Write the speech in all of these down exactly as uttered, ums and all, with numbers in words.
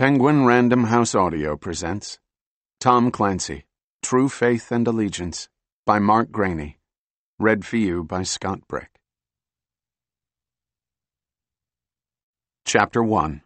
Penguin Random House Audio presents Tom Clancy, True Faith and Allegiance by Mark Graney. Read for you by Scott Brick. Chapter one.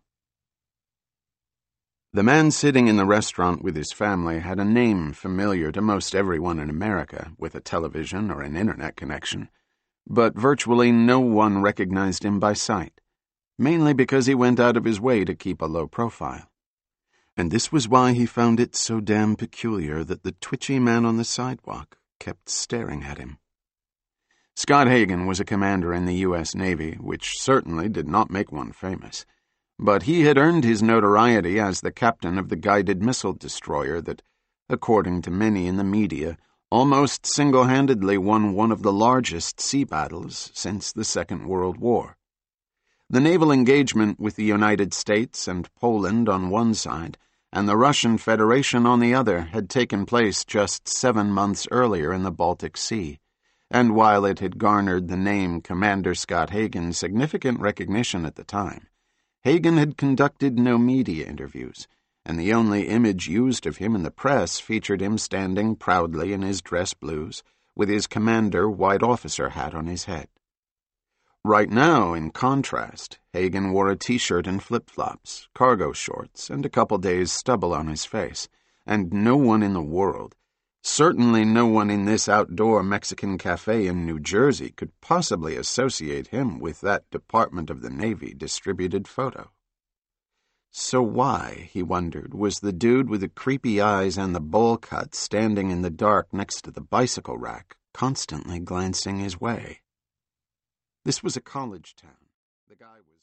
The man sitting in the restaurant with his family had a name familiar to most everyone in America with a television or an internet connection, but virtually no one recognized him by sight, mainly because he went out of his way to keep a low profile. And this was why he found it so damn peculiar that the twitchy man on the sidewalk kept staring at him. Scott Hagen was a commander in the U S Navy, which certainly did not make one famous, but he had earned his notoriety as the captain of the guided missile destroyer that, according to many in the media, almost single-handedly won one of the largest sea battles since the Second World War. The naval engagement with the United States and Poland on one side and the Russian Federation on the other had taken place just seven months earlier in the Baltic Sea, and while it had garnered the name Commander Scott Hagen significant recognition at the time, Hagen had conducted no media interviews, and the only image used of him in the press featured him standing proudly in his dress blues, with his commander white officer hat on his head. Right now, in contrast, Hagen wore a t-shirt and flip-flops, cargo shorts, and a couple days' stubble on his face, and no one in the world, certainly no one in this outdoor Mexican cafe in New Jersey, could possibly associate him with that Department of the Navy distributed photo. So why, he wondered, was the dude with the creepy eyes and the bowl cut standing in the dark next to the bicycle rack, constantly glancing his way? This was a college town. The guy was